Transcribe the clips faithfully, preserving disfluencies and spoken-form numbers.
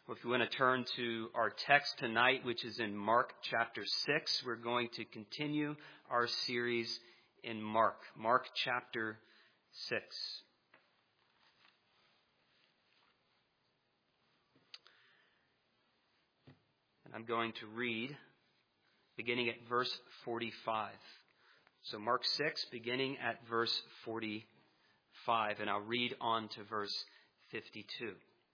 Well, if you want to turn to our text tonight, which is in Mark chapter six, we're going to continue our series in Mark. Mark chapter six. And I'm going to read beginning at verse forty-five. So Mark six, beginning at verse forty-five, and I'll read on to verse fifty-two.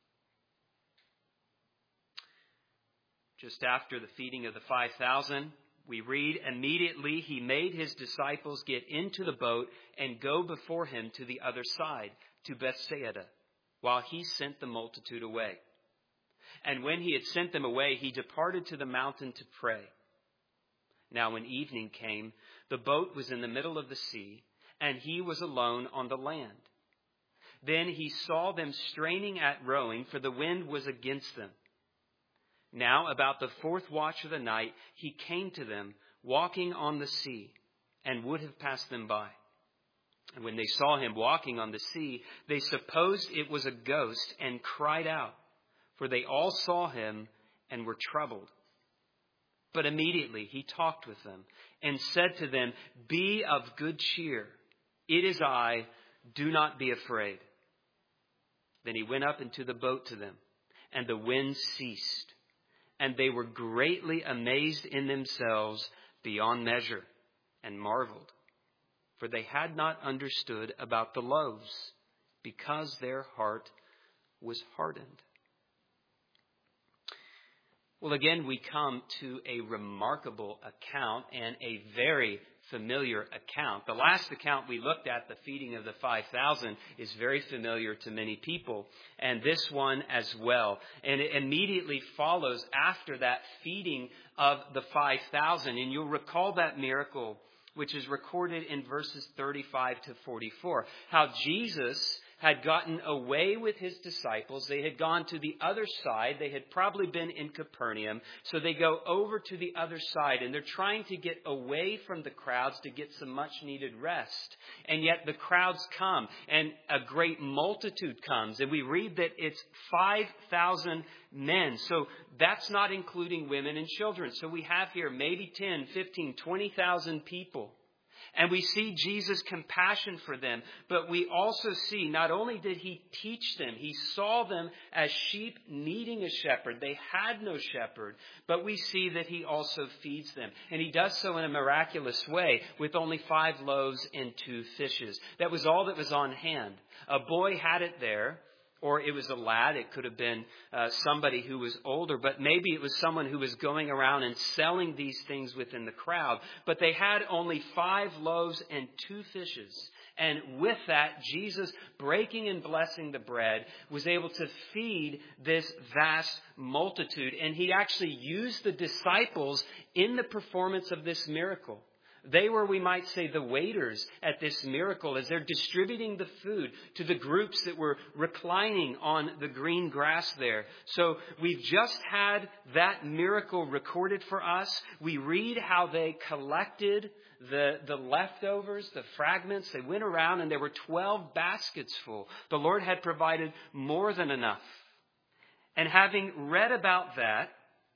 Just after the feeding of the five thousand, we read, immediately he made his disciples get into the boat and go before him to the other side, to Bethsaida, while he sent the multitude away. And when he had sent them away, he departed to the mountain to pray. Now when evening came, the boat was in the middle of the sea, and he was alone on the land. Then he saw them straining at rowing, for the wind was against them. Now, about the fourth watch of the night, he came to them, walking on the sea, and would have passed them by. And when they saw him walking on the sea, they supposed it was a ghost, and cried out, for they all saw him and were troubled. But immediately he talked with them, and said to them, be of good cheer. It is I, do not be afraid. Then he went up into the boat to them, and the wind ceased. And they were greatly amazed in themselves beyond measure, and marveled. For they had not understood about the loaves, because their heart was hardened. Well, again, we come to a remarkable account and a very familiar account. The last account we looked at, the feeding of the five thousand, is very familiar to many people, and this one as well. And it immediately follows after that feeding of the five thousand. And you'll recall that miracle, which is recorded in verses thirty-five to forty-four, how Jesus had gotten away with his disciples. They had gone to the other side. They had probably been in Capernaum. So they go over to the other side, and they're trying to get away from the crowds to get some much needed rest. And yet the crowds come, and a great multitude comes. And we read that it's five thousand men. So that's not including women and children. So we have here maybe ten, fifteen, twenty thousand people. And we see Jesus' compassion for them, but we also see not only did he teach them, he saw them as sheep needing a shepherd. They had no shepherd, but we see that he also feeds them. And he does so in a miraculous way with only five loaves and two fishes. That was all that was on hand. A boy had it there. Or it was a lad. It could have been uh, somebody who was older, but maybe it was someone who was going around and selling these things within the crowd. But they had only five loaves and two fishes. And with that, Jesus, breaking and blessing the bread, was able to feed this vast multitude. And he actually used the disciples in the performance of this miracle. They were, we might say, the waiters at this miracle as they're distributing the food to the groups that were reclining on the green grass there. So we've just had that miracle recorded for us. We read how they collected the, the leftovers, the fragments. They went around and there were twelve baskets full. The Lord had provided more than enough. And having read about that,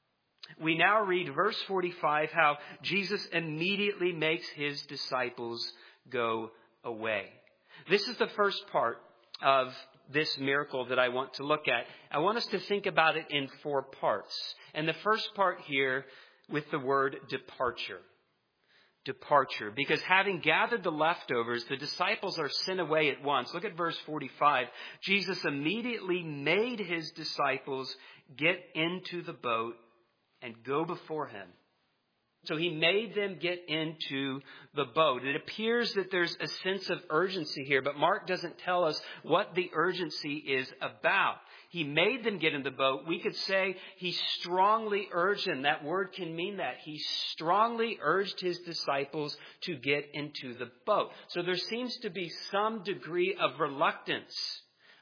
we now read verse forty-five, how Jesus immediately makes his disciples go away. This is the first part of this miracle that I want to look at. I want us to think about it in four parts. And the first part here with the word departure. Departure. Because having gathered the leftovers, the disciples are sent away at once. Look at verse forty-five. Jesus immediately made his disciples get into the boat and go before him. So he made them get into the boat. It appears that there's a sense of urgency here, but Mark doesn't tell us what the urgency is about. He made them get in the boat. We could say he strongly urged them. That word can mean that. He strongly urged his disciples to get into the boat. So there seems to be some degree of reluctance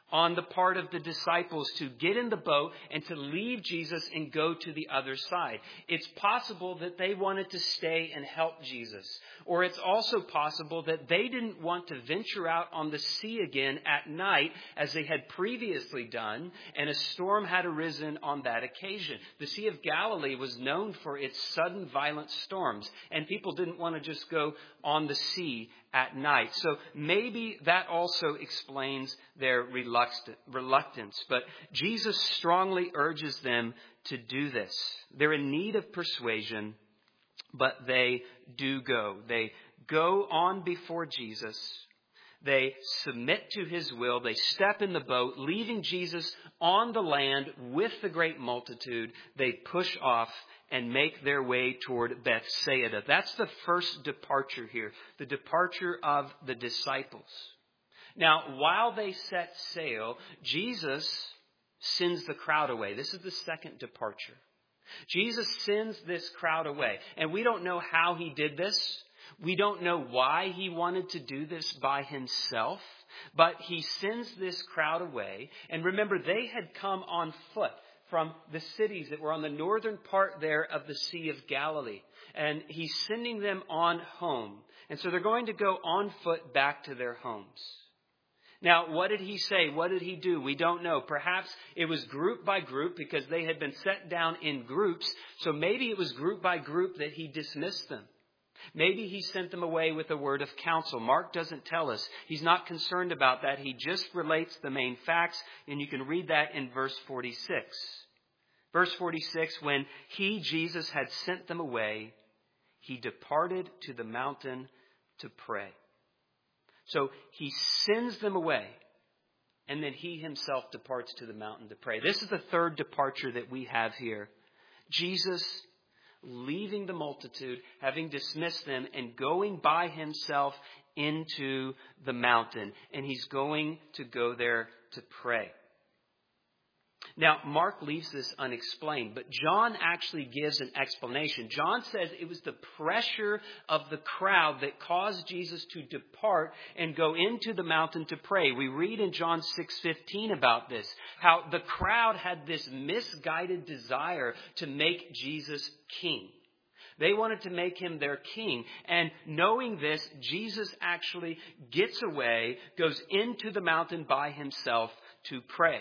on the part of the disciples to get in the boat and to leave Jesus and go to the other side. It's possible that they wanted to stay and help Jesus. Or it's also possible that they didn't want to venture out on the sea again at night as they had previously done, and a storm had arisen on that occasion. The Sea of Galilee was known for its sudden violent storms, and people didn't want to just go on the sea at night. So maybe that also explains their reluctance. But Jesus strongly urges them to do this. They're in need of persuasion, but they do go. They go on before Jesus. They submit to his will. They step in the boat, leaving Jesus on the land with the great multitude. They push off and make their way toward Bethsaida. That's the first departure here, the departure of the disciples. Now, while they set sail, Jesus sends the crowd away. This is the second departure. Jesus sends this crowd away. And we don't know how he did this. We don't know why he wanted to do this by himself. But he sends this crowd away. And remember, they had come on foot from the cities that were on the northern part there of the Sea of Galilee. And he's sending them on home. And so they're going to go on foot back to their homes. Now, what did he say? What did he do? We don't know. Perhaps it was group by group because they had been set down in groups. So maybe it was group by group that he dismissed them. Maybe he sent them away with a word of counsel. Mark doesn't tell us. He's not concerned about that. He just relates the main facts, and you can read that in verse forty-six. Verse forty-six, when he, Jesus, had sent them away, he departed to the mountain to pray. So he sends them away, and then he himself departs to the mountain to pray. This is the third departure that we have here. Jesus leaving the multitude, having dismissed them, and going by himself into the mountain. And he's going to go there to pray. Now, Mark leaves this unexplained, but John actually gives an explanation. John says it was the pressure of the crowd that caused Jesus to depart and go into the mountain to pray. We read in John six fifteen about this, how the crowd had this misguided desire to make Jesus king. They wanted to make him their king. And knowing this, Jesus actually gets away, goes into the mountain by himself to pray.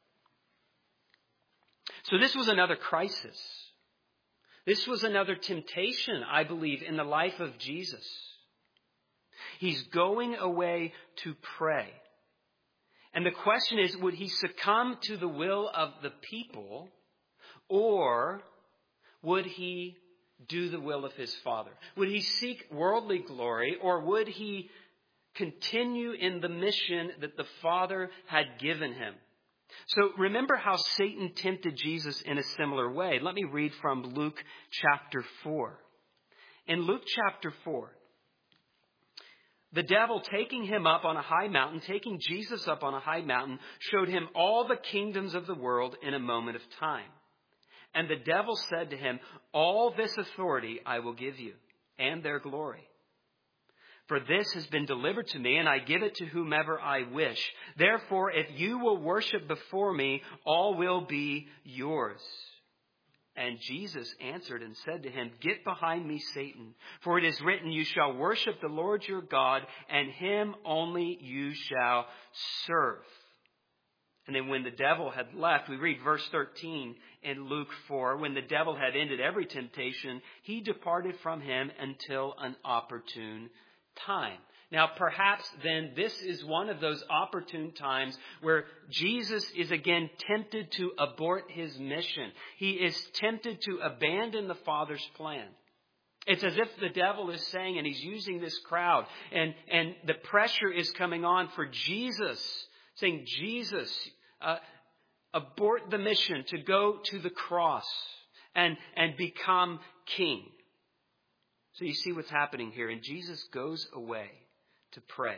So this was another crisis. This was another temptation, I believe, in the life of Jesus. He's going away to pray. And the question is, would he succumb to the will of the people, or would he do the will of his Father? Would he seek worldly glory, or would he continue in the mission that the Father had given him? So remember how Satan tempted Jesus in a similar way. Let me read from Luke chapter four. In Luke chapter four, the devil, taking him up on a high mountain, taking Jesus up on a high mountain, showed him all the kingdoms of the world in a moment of time. And the devil said to him, "All this authority I will give you, and their glory. For this has been delivered to me, and I give it to whomever I wish. Therefore, if you will worship before me, all will be yours." And Jesus answered and said to him, "Get behind me, Satan, for it is written, you shall worship the Lord your God, and him only you shall serve." And then when the devil had left, we read verse thirteen in Luke four, when the devil had ended every temptation, he departed from him until an opportune time. Now, perhaps then this is one of those opportune times where Jesus is again tempted to abort his mission. He is tempted to abandon the Father's plan. It's as if the devil is saying, and he's using this crowd, and, and the pressure is coming on for Jesus, saying, Jesus, uh, abort the mission to go to the cross and, and become king. So you see what's happening here. And Jesus goes away to pray.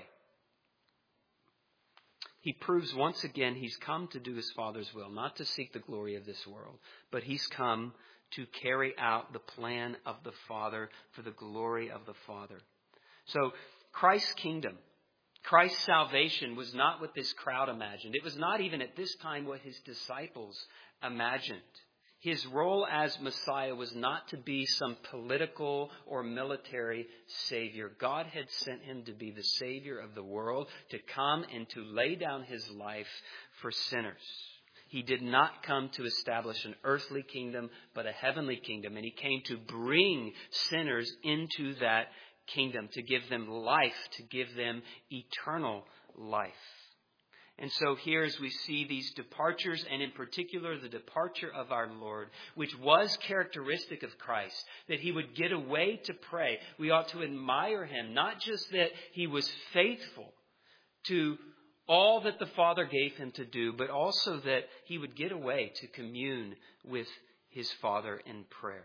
He proves once again he's come to do his Father's will, not to seek the glory of this world, but he's come to carry out the plan of the Father for the glory of the Father. So Christ's kingdom Christ's salvation was not what this crowd imagined. It was not even at this time what his disciples imagined. His role as Messiah was not to be some political or military savior. God had sent him to be the savior of the world, to come and to lay down his life for sinners. He did not come to establish an earthly kingdom, but a heavenly kingdom. And he came to bring sinners into that kingdom, to give them life, to give them eternal life. And so here as we see these departures, and in particular the departure of our Lord, which was characteristic of Christ, that he would get away to pray. We ought to admire him, not just that he was faithful to all that the Father gave him to do, but also that he would get away to commune with his Father in prayer.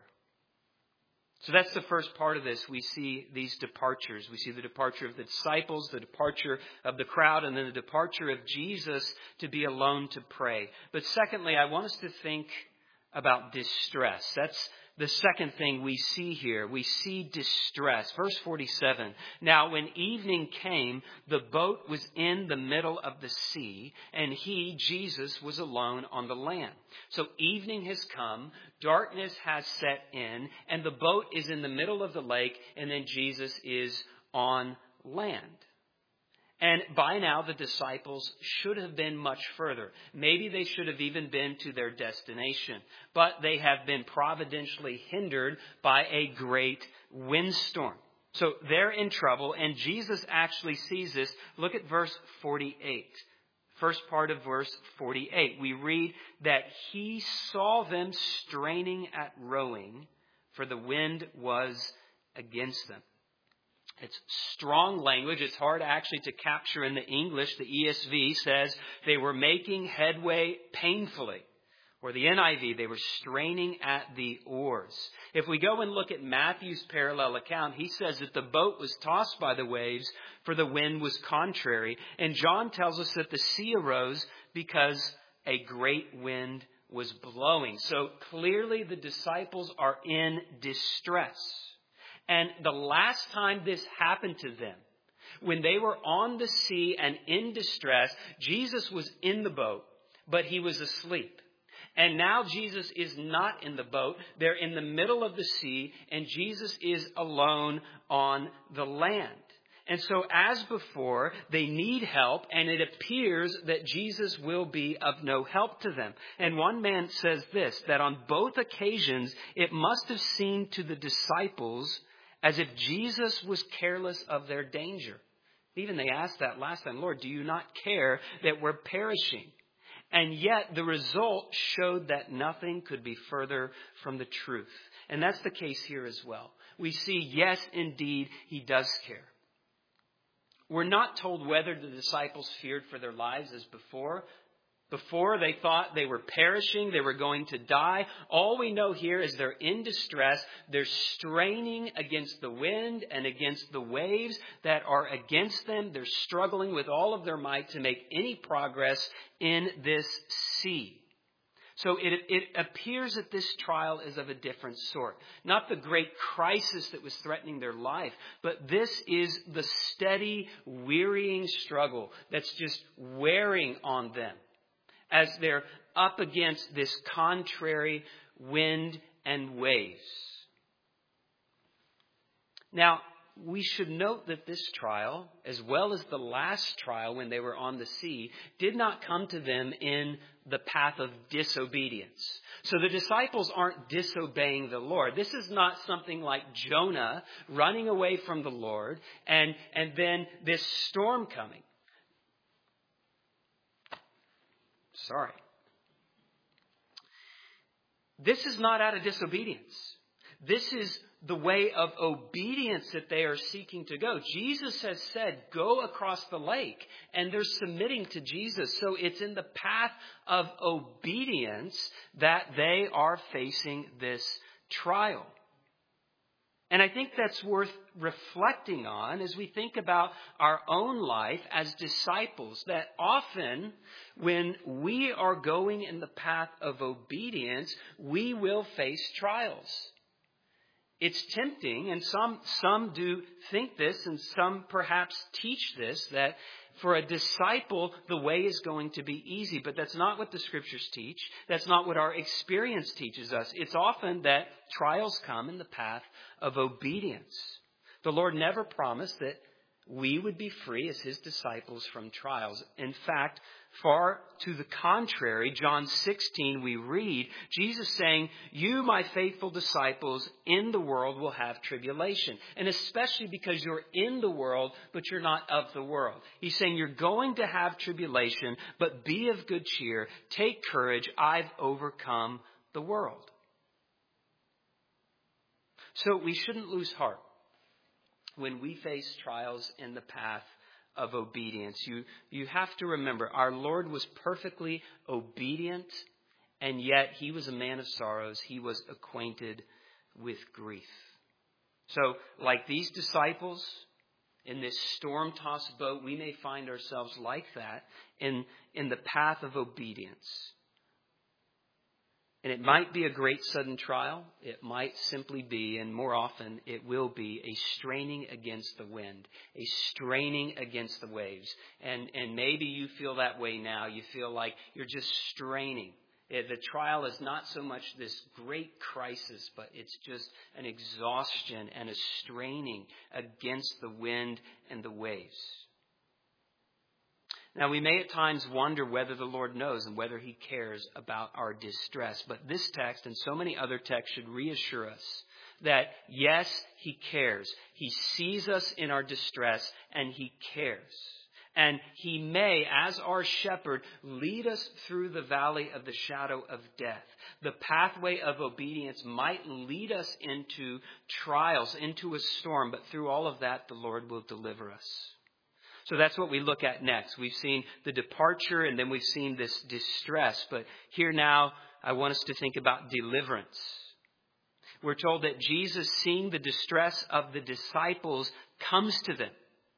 So that's the first part of this. We see these departures. We see the departure of the disciples, the departure of the crowd, and then the departure of Jesus to be alone to pray. But secondly, I want us to think about distress. That's the second thing we see here. We see distress. Verse forty-seven. Now, when evening came, the boat was in the middle of the sea, and he, Jesus, was alone on the land. So evening has come, darkness has set in, and the boat is in the middle of the lake, and then Jesus is on land. And by now, the disciples should have been much further. Maybe they should have even been to their destination. But they have been providentially hindered by a great windstorm. So they're in trouble, and Jesus actually sees this. Look at verse forty-eight. First part of verse forty-eight. We read that he saw them straining at rowing, for the wind was against them. It's strong language. It's hard actually to capture in the English. The E S V says they were making headway painfully. Or the N I V, they were straining at the oars. If we go and look at Matthew's parallel account, he says that the boat was tossed by the waves, for the wind was contrary. And John tells us that the sea arose because a great wind was blowing. So clearly the disciples are in distress. And the last time this happened to them, when they were on the sea and in distress, Jesus was in the boat, but he was asleep. And now Jesus is not in the boat. They're in the middle of the sea, and Jesus is alone on the land. And so as before, they need help, and it appears that Jesus will be of no help to them. And one man says this, that on both occasions, it must have seemed to the disciples as if Jesus was careless of their danger. Even they asked that last time, Lord, do you not care that we're perishing? And yet the result showed that nothing could be further from the truth. And that's the case here as well. We see, yes, indeed, he does care. We're not told whether the disciples feared for their lives as before. Before, they thought they were perishing, they were going to die. All we know here is they're in distress. They're straining against the wind and against the waves that are against them. They're struggling with all of their might to make any progress in this sea. So it, it appears that this trial is of a different sort. Not the great crisis that was threatening their life, but this is the steady, wearying struggle that's just wearing on them, as they're up against this contrary wind and waves. Now, we should note that this trial, as well as the last trial when they were on the sea, did not come to them in the path of disobedience. So the disciples aren't disobeying the Lord. This is not something like Jonah running away from the Lord and, and then this storm coming. Sorry. This is not out of disobedience. This is the way of obedience that they are seeking to go. Jesus has said, go across the lake, and they're submitting to Jesus. So it's in the path of obedience that they are facing this trial. And I think that's worth reflecting on as we think about our own life as disciples, that often when we are going in the path of obedience, we will face trials. it's tempting, and some, some do think this, and some perhaps teach this, that for a disciple, the way is going to be easy. But that's not what the Scriptures teach. That's not what our experience teaches us. It's often that trials come in the path of obedience. The Lord never promised that we would be free as his disciples from trials. In fact, far to the contrary, John sixteen, we read Jesus saying, you, my faithful disciples, in the world will have tribulation. And especially because you're in the world, but you're not of the world. He's saying you're going to have tribulation, but be of good cheer. Take courage. I've overcome the world. So we shouldn't lose heart when we face trials in the path of obedience. You, you have to remember, our Lord was perfectly obedient, and yet he was a man of sorrows. He was acquainted with grief. So, like these disciples in this storm-tossed boat, we may find ourselves like that in, in the path of obedience. And it might be a great sudden trial. It might simply be, and more often it will be, a straining against the wind, a straining against the waves. And, and maybe you feel that way now. You feel like you're just straining. The trial is not so much this great crisis, but it's just an exhaustion and a straining against the wind and the waves. Now, we may at times wonder whether the Lord knows and whether he cares about our distress. But this text and so many other texts should reassure us that, yes, he cares. He sees us in our distress and he cares. And he may, as our shepherd, lead us through the valley of the shadow of death. The pathway of obedience might lead us into trials, into a storm, but through all of that, the Lord will deliver us. So that's what we look at next. We've seen the departure and then we've seen this distress. But here now, I want us to think about deliverance. We're told that Jesus, seeing the distress of the disciples, comes to them.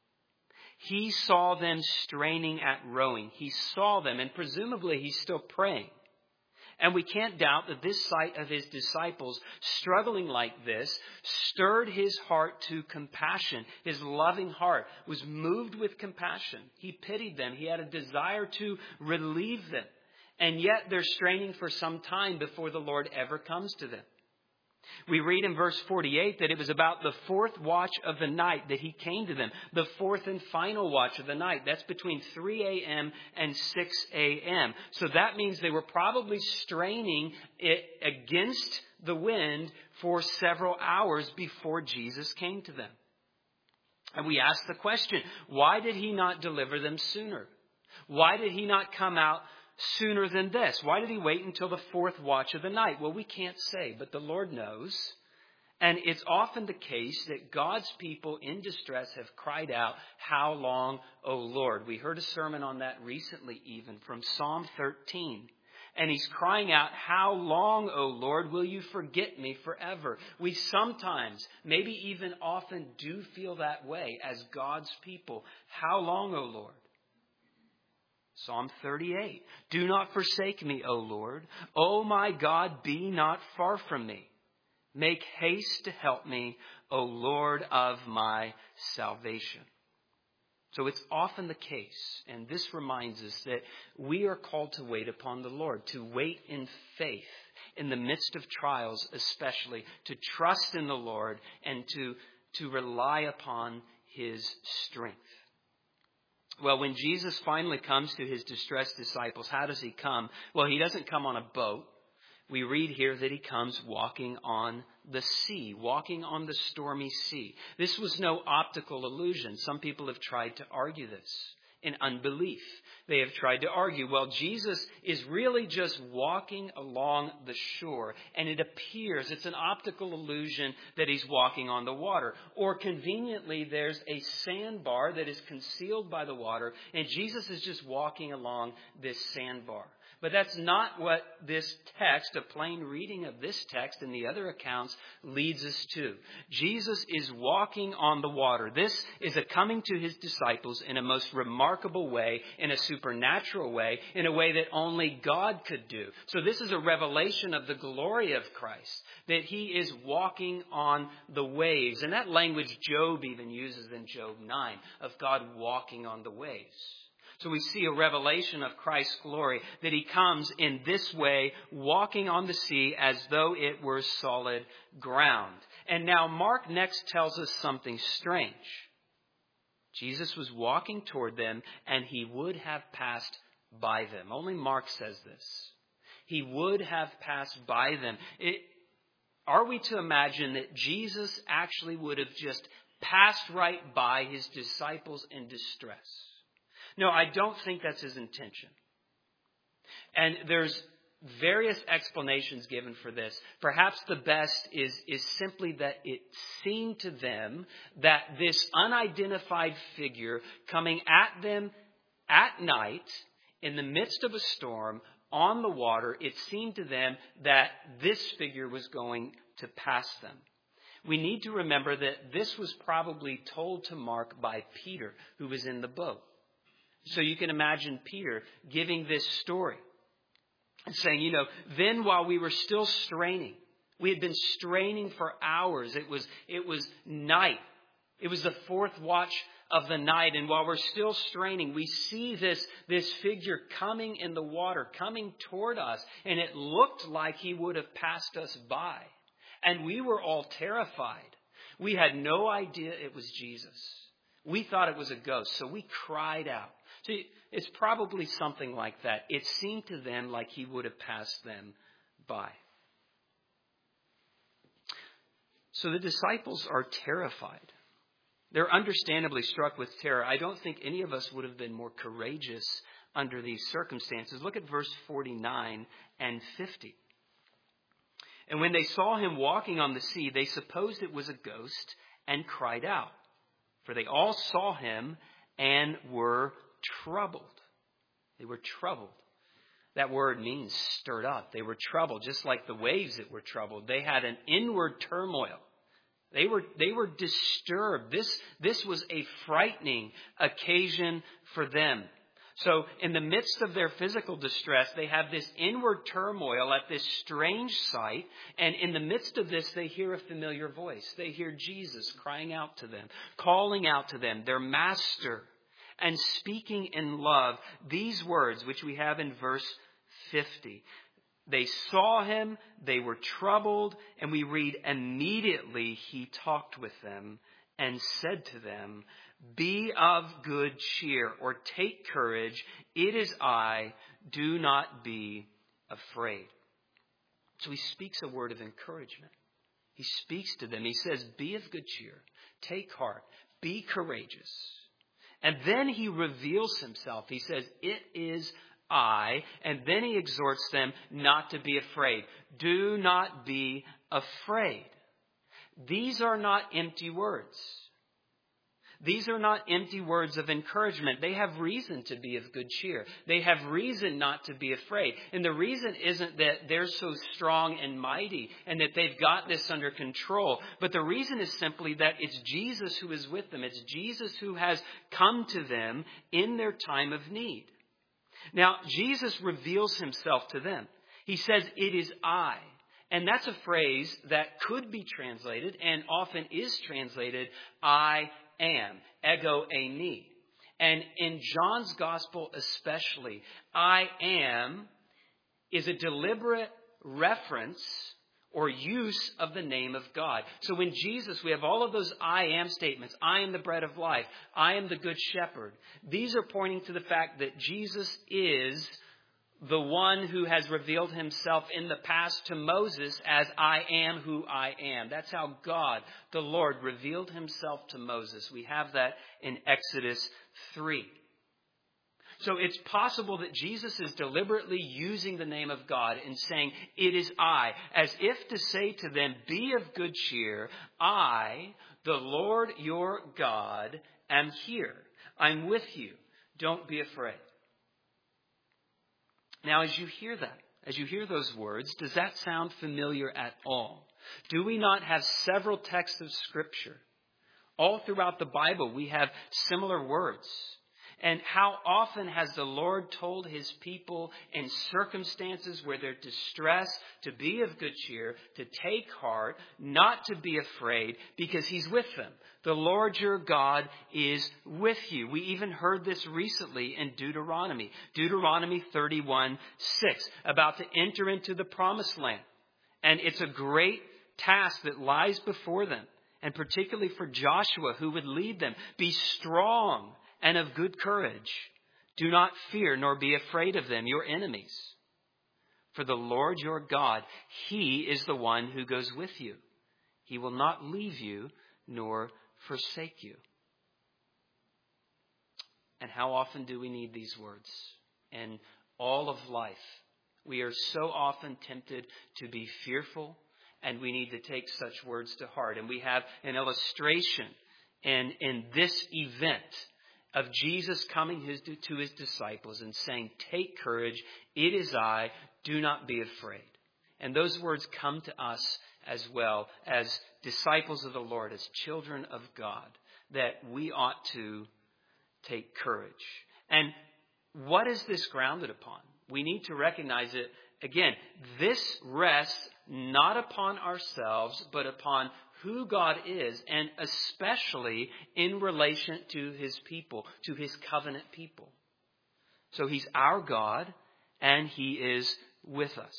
He saw them straining at rowing. He saw them, and presumably he's still praying. And we can't doubt that this sight of his disciples struggling like this stirred his heart to compassion. His loving heart was moved with compassion. He pitied them. He had a desire to relieve them. And yet they're straining for some time before the Lord ever comes to them. We read in verse forty-eight that it was about the fourth watch of the night that he came to them. The fourth and final watch of the night. That's between three a.m. and six a.m. So that means they were probably straining it against the wind for several hours before Jesus came to them. And we ask the question, why did he not deliver them sooner? Why did he not come out sooner than this? Why did he wait until the fourth watch of the night? Well, we can't say, but the Lord knows. And it's often the case that God's people in distress have cried out, how long, O Lord? We heard a sermon on that recently even from Psalm thirteen. And he's crying out, how long, O Lord, will you forget me forever? We sometimes, maybe even often, do feel that way as God's people. How long, O Lord? Psalm thirty-eight. Do not forsake me, O Lord. O my God, be not far from me. Make haste to help me, O Lord of my salvation. So it's often the case, and this reminds us that we are called to wait upon the Lord, to wait in faith in the midst of trials, especially to trust in the Lord and to, to rely upon his strength. Well, when Jesus finally comes to his distressed disciples, how does he come? Well, he doesn't come on a boat. We read here that he comes walking on the sea, walking on the stormy sea. This was no optical illusion. Some people have tried to argue this in unbelief. They have tried to argue, well, Jesus is really just walking along the shore, and it appears it's an optical illusion that he's walking on the water. Or conveniently, there's a sandbar that is concealed by the water, and Jesus is just walking along this sandbar. But that's not what this text, a plain reading of this text and the other accounts, leads us to. Jesus is walking on the water. This is a coming to his disciples in a most remarkable way, in a supernatural way, in a way that only God could do. So this is a revelation of the glory of Christ, that he is walking on the waves. And that language Job even uses in Job nine, of God walking on the waves. So we see a revelation of Christ's glory, that he comes in this way, walking on the sea as though it were solid ground. And now Mark next tells us something strange. Jesus was walking toward them, and he would have passed by them. Only Mark says this. He would have passed by them. It, are we to imagine that Jesus actually would have just passed right by his disciples in distress? No, I don't think that's his intention. And there's various explanations given for this. Perhaps the best is, is simply that it seemed to them that this unidentified figure coming at them at night in the midst of a storm on the water, it seemed to them that this figure was going to pass them. We need to remember that this was probably told to Mark by Peter, who was in the boat. So you can imagine Peter giving this story and saying, you know, then while we were still straining, we had been straining for hours. It was, it was night. It was the fourth watch of the night. And while we're still straining, we see this, this figure coming in the water, coming toward us. And it looked like he would have passed us by. And we were all terrified. We had no idea it was Jesus. We thought it was a ghost. So we cried out. See, it's probably something like that. It seemed to them like he would have passed them by. So the disciples are terrified. They're understandably struck with terror. I don't think any of us would have been more courageous under these circumstances. Look at verse forty-nine and fifty. And when they saw him walking on the sea, they supposed it was a ghost and cried out. For they all saw him and were troubled. They were troubled. That word means stirred up. They were troubled, just like the waves that were troubled. They had an inward turmoil. They were, they were disturbed. This, this was a frightening occasion for them. So in the midst of their physical distress, they have this inward turmoil at this strange sight. And in the midst of this, they hear a familiar voice. They hear Jesus crying out to them, calling out to them, their master, and speaking in love these words, which we have in verse fifty. They saw him, they were troubled, and we read, immediately he talked with them and said to them, be of good cheer, or take courage, it is I, do not be afraid. So he speaks a word of encouragement. He speaks to them. He says, be of good cheer, take heart, be courageous. And then he reveals himself. He says, it is I. And then he exhorts them not to be afraid. Do not be afraid. These are not empty words. These are not empty words of encouragement. They have reason to be of good cheer. They have reason not to be afraid. And the reason isn't that they're so strong and mighty and that they've got this under control. But the reason is simply that it's Jesus who is with them. It's Jesus who has come to them in their time of need. Now, Jesus reveals himself to them. He says, it is I. And that's a phrase that could be translated and often is translated, I am, ego eimi. And in John's gospel especially, I am is a deliberate reference or use of the name of God. So in Jesus, we have all of those I am statements. I am the bread of life. I am the good shepherd. These are pointing to the fact that Jesus is the one who has revealed himself in the past to Moses as I am who I am. That's how God, the Lord, revealed himself to Moses. We have that in Exodus three. So it's possible that Jesus is deliberately using the name of God and saying, it is I, as if to say to them, be of good cheer. I, the Lord your God, am here. I'm with you. Don't be afraid. Now, as you hear that, as you hear those words, does that sound familiar at all? Do we not have several texts of Scripture? All throughout the Bible, we have similar words. And how often has the Lord told his people in circumstances where they're distressed to be of good cheer, to take heart, not to be afraid, because he's with them. The Lord your God is with you. We even heard this recently in Deuteronomy. Deuteronomy thirty-one six, about to enter into the promised land. And it's a great task that lies before them, and particularly for Joshua, who would lead them. Be strong and of good courage. Do not fear nor be afraid of them, your enemies. For the Lord your God, he is the one who goes with you. He will not leave you nor forsake you. And how often do we need these words? In all of life, we are so often tempted to be fearful, and we need to take such words to heart. And we have an illustration in, in this event of Jesus coming his, to his disciples and saying, take courage, it is I, do not be afraid. And those words come to us as well as disciples of the Lord, as children of God, that we ought to take courage. And what is this grounded upon? We need to recognize it. Again, this rests not upon ourselves, but upon who God is, and especially in relation to his people, to his covenant people. So he's our God, and he is with us.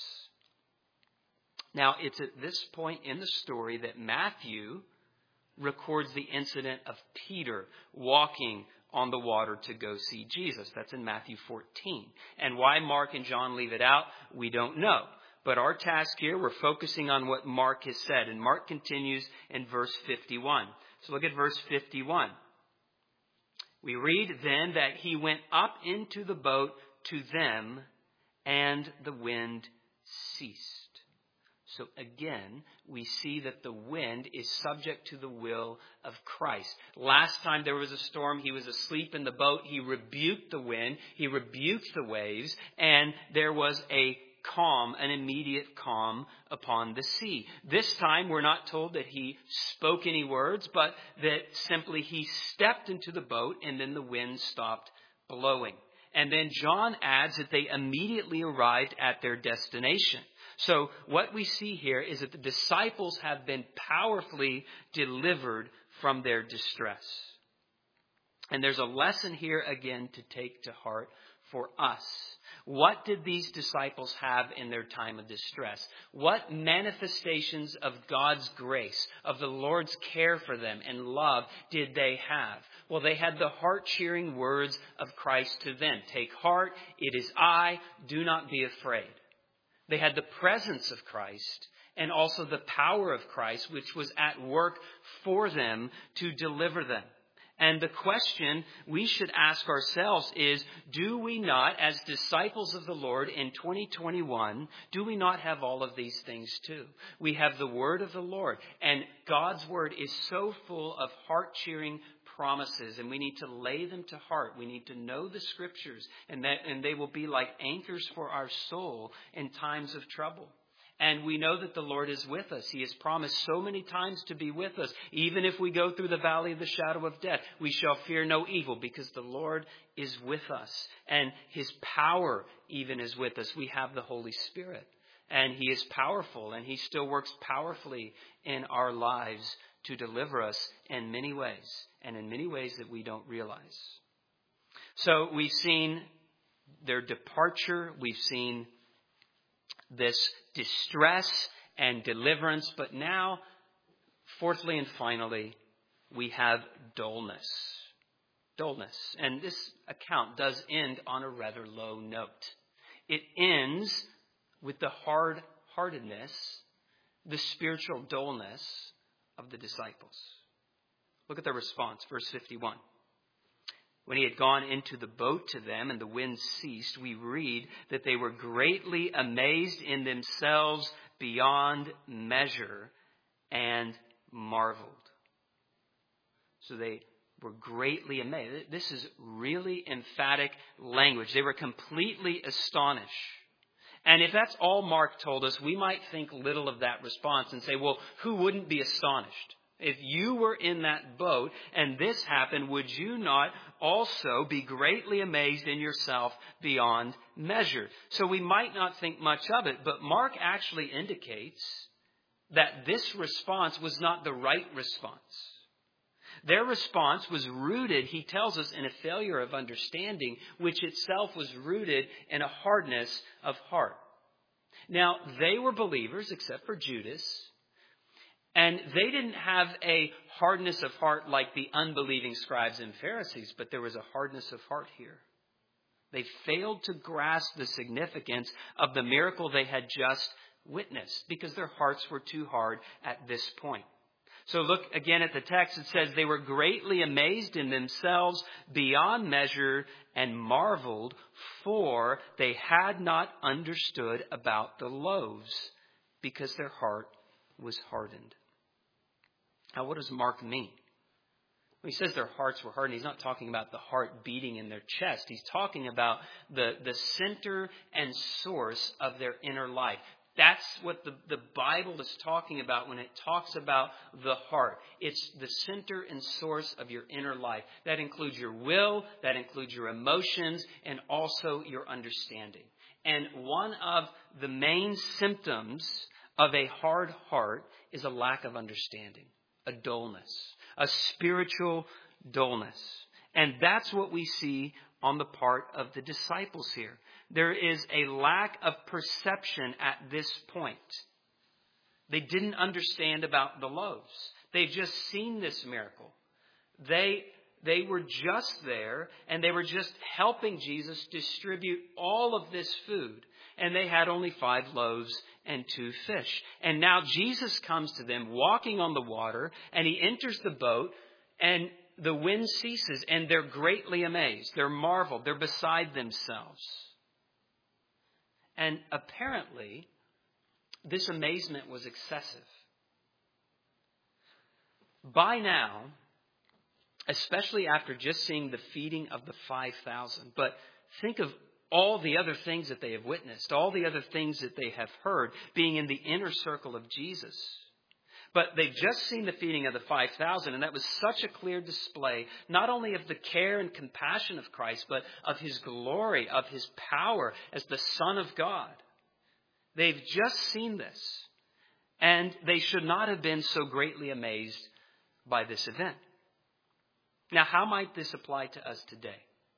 Now, it's at this point in the story that Matthew records the incident of Peter walking on the water to go see Jesus. That's in Matthew fourteen. And why Mark and John leave it out, we don't know. But our task here, we're focusing on what Mark has said. And Mark continues in verse fifty-one. So look at verse fifty-one. We read then that he went up into the boat to them, and the wind ceased. So again, we see that the wind is subject to the will of Christ. Last time there was a storm, he was asleep in the boat. He rebuked the wind. He rebuked the waves. And there was a calm, an immediate calm upon the sea. This time we're not told that he spoke any words, but that simply he stepped into the boat and then the wind stopped blowing. And then John adds that they immediately arrived at their destination. So what we see here is that the disciples have been powerfully delivered from their distress. And there's a lesson here again to take to heart for us. What did these disciples have in their time of distress? What manifestations of God's grace, of the Lord's care for them and love did they have? Well, they had the heart-cheering words of Christ to them. Take heart, it is I, do not be afraid. They had the presence of Christ and also the power of Christ, which was at work for them to deliver them. And the question we should ask ourselves is, do we not, as disciples of the Lord in twenty twenty-one, do we not have all of these things too? We have the word of the Lord, and God's word is so full of heart-cheering promises, and we need to lay them to heart. We need to know the scriptures, and that and they will be like anchors for our soul in times of trouble. And we know that the Lord is with us. He has promised so many times to be with us. Even if we go through the valley of the shadow of death, we shall fear no evil, because the Lord is with us. And his power even is with us. We have the Holy Spirit, and he is powerful, and he still works powerfully in our lives to deliver us in many ways, and in many ways that we don't realize. So we've seen their departure. We've seen this distress and deliverance. But now, fourthly and finally, we have dullness. Dullness. And this account does end on a rather low note. It ends with the hard-heartedness, the spiritual dullness of the disciples. Look at their response, verse fifty-one. When he had gone into the boat to them and the wind ceased, we read that they were greatly amazed in themselves beyond measure and marveled. So they were greatly amazed. This is really emphatic language. They were completely astonished. And if that's all Mark told us, we might think little of that response and say, well, who wouldn't be astonished? If you were in that boat and this happened, would you not also be greatly amazed in yourself beyond measure? So we might not think much of it, but Mark actually indicates that this response was not the right response. Their response was rooted, he tells us, in a failure of understanding, which itself was rooted in a hardness of heart. Now, they were believers, except for Judas, and they didn't have a hardness of heart like the unbelieving scribes and Pharisees, but there was a hardness of heart here. They failed to grasp the significance of the miracle they had just witnessed because their hearts were too hard at this point. So look again at the text. It says they were greatly amazed in themselves beyond measure and marveled, for they had not understood about the loaves because their heart was hardened. Now, what does Mark mean? When he says their hearts were hardened, he's not talking about the heart beating in their chest. He's talking about the, the center and source of their inner life. That's what the, the Bible is talking about when it talks about the heart. It's the center and source of your inner life. That includes your will, that includes your emotions, and also your understanding. And one of the main symptoms of a hard heart is a lack of understanding, a dullness, a spiritual dullness. And that's what we see on the part of the disciples here. There is a lack of perception at this point. They didn't understand about the loaves. They've just seen this miracle. They, they were just there, and they were just helping Jesus distribute all of this food. And they had only five loaves and two fish. And now Jesus comes to them walking on the water, and he enters the boat, and the wind ceases, and they're greatly amazed. They're marveled. They're beside themselves. And apparently, this amazement was excessive. By now, especially after just seeing the feeding of the five thousand, but think of all the other things that they have witnessed, all the other things that they have heard, being in the inner circle of Jesus. But they've just seen the feeding of the five thousand, and that was such a clear display, not only of the care and compassion of Christ, but of his glory, of his power as the Son of God. They've just seen this, and they should not have been so greatly amazed by this event. Now, how might this apply to us today?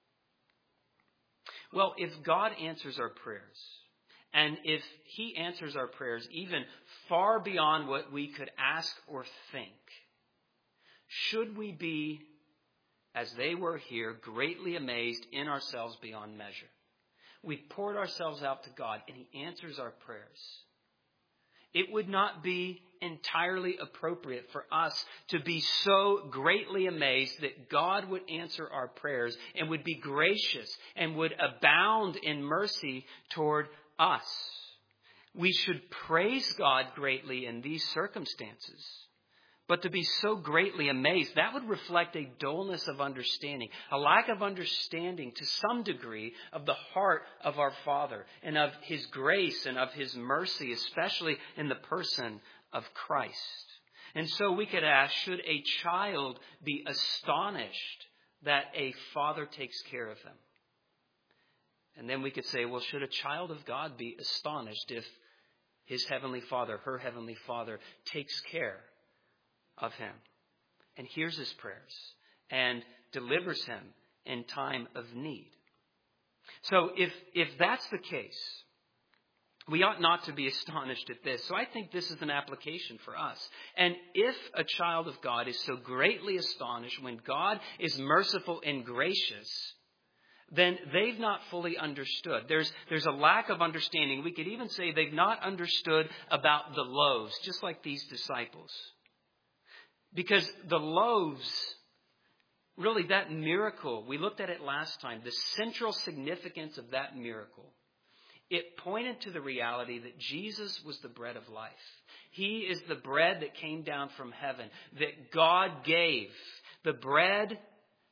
Well, if God answers our prayers, and if he answers our prayers even far beyond what we could ask or think, should we be, as they were here, greatly amazed in ourselves beyond measure? We've poured ourselves out to God, and he answers our prayers. It would not be entirely appropriate for us to be so greatly amazed that God would answer our prayers and would be gracious and would abound in mercy toward us. We should praise God greatly in these circumstances. But to be so greatly amazed, that would reflect a dullness of understanding, a lack of understanding to some degree of the heart of our Father and of his grace and of his mercy, especially in the person of Christ. And so we could ask, should a child be astonished that a father takes care of them? And then we could say, well, should a child of God be astonished if his heavenly Father, her heavenly Father, takes care of him and hears his prayers and delivers him in time of need? So if, if that's the case, we ought not to be astonished at this. So I think this is an application for us. And if a child of God is so greatly astonished when God is merciful and gracious, then they've not fully understood. There's, there's a lack of understanding. We could even say they've not understood about the loaves, just like these disciples. Because the loaves, really that miracle, we looked at it last time, the central significance of that miracle, it pointed to the reality that Jesus was the bread of life. He is the bread that came down from heaven, that God gave. The bread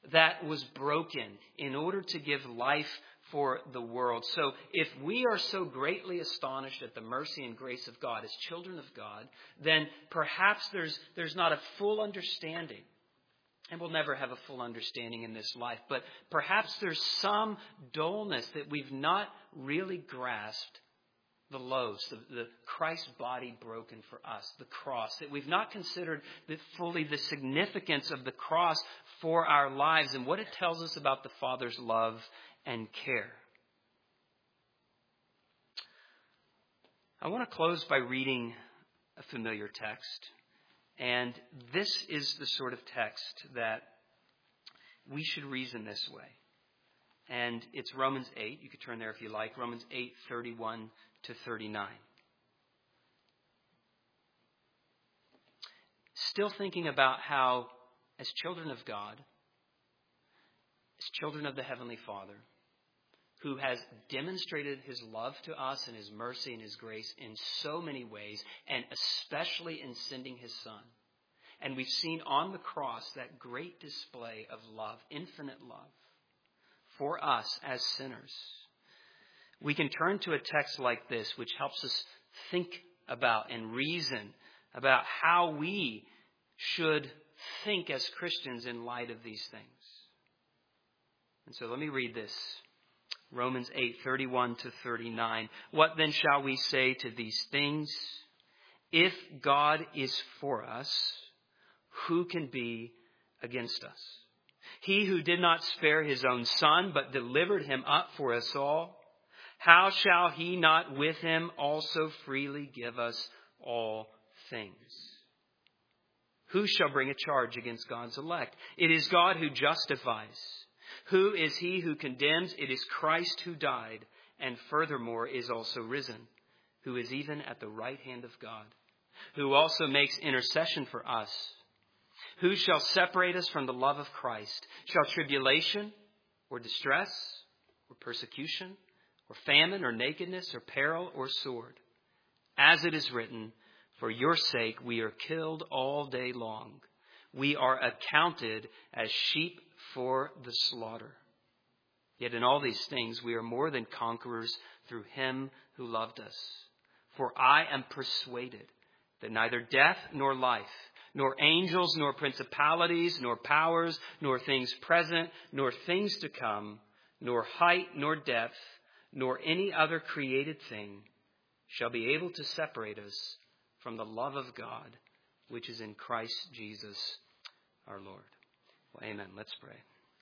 that was broken in order to give life for the world. So if we are so greatly astonished at the mercy and grace of God as children of God, then perhaps there's there's not a full understanding. And we'll never have a full understanding in this life. But perhaps there's some dullness that we've not really grasped the loaves, the, the Christ's body broken for us, the cross, that we've not considered the, fully the significance of the cross for our lives and what it tells us about the Father's love and care. I want to close by reading a familiar text. And this is the sort of text that we should reason this way. And it's Romans eight. You could turn there if you like. Romans eight, thirty-one to thirty-nine. Still thinking about how, as children of God, as children of the Heavenly Father, who has demonstrated his love to us and his mercy and his grace in so many ways, and especially in sending his Son. And we've seen on the cross that great display of love, infinite love, for us as sinners. We can turn to a text like this, which helps us think about and reason about how we should think as Christians in light of these things. And so let me read this. Romans eight, thirty-one to thirty-nine. What then shall we say to these things? If God is for us, who can be against us? He who did not spare his own Son, but delivered him up for us all, how shall he not with him also freely give us all things? Who shall bring a charge against God's elect? It is God who justifies. Who is he who condemns? It is Christ who died, and furthermore is also risen, who is even at the right hand of God, who also makes intercession for us. Who shall separate us from the love of Christ? Shall tribulation, or distress, or persecution, or famine, or nakedness, or peril, or sword? As it is written, for your sake we are killed all day long. We are accounted as sheep for the slaughter. Yet in all these things we are more than conquerors through him who loved us. For I am persuaded that neither death nor life, nor angels, nor principalities, nor powers, nor things present, nor things to come, nor height, nor depth, nor any other created thing shall be able to separate us from the love of God, which is in Christ Jesus our Lord. Well, amen. Let's pray.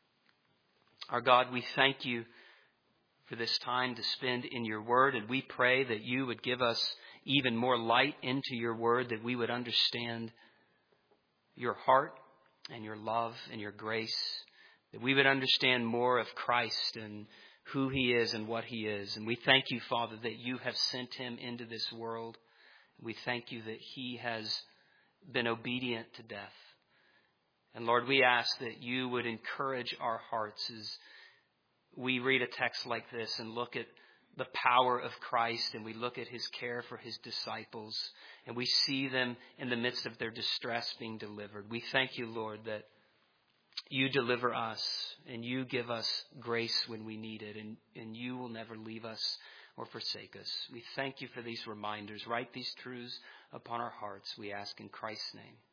Our God, we thank you for this time to spend in your word, and we pray that you would give us even more light into your word, that we would understand your heart and your love and your grace, that we would understand more of Christ and who he is and what he is. And we thank you, Father, that you have sent him into this world. We thank you that he has been obedient to death. And Lord, we ask that you would encourage our hearts as we read a text like this and look at the power of Christ, and we look at his care for his disciples, and we see them in the midst of their distress being delivered. We thank you, Lord, that you deliver us and you give us grace when we need it, and, and you will never leave us or forsake us. We thank you for these reminders. Write these truths upon our hearts, we ask in Christ's name.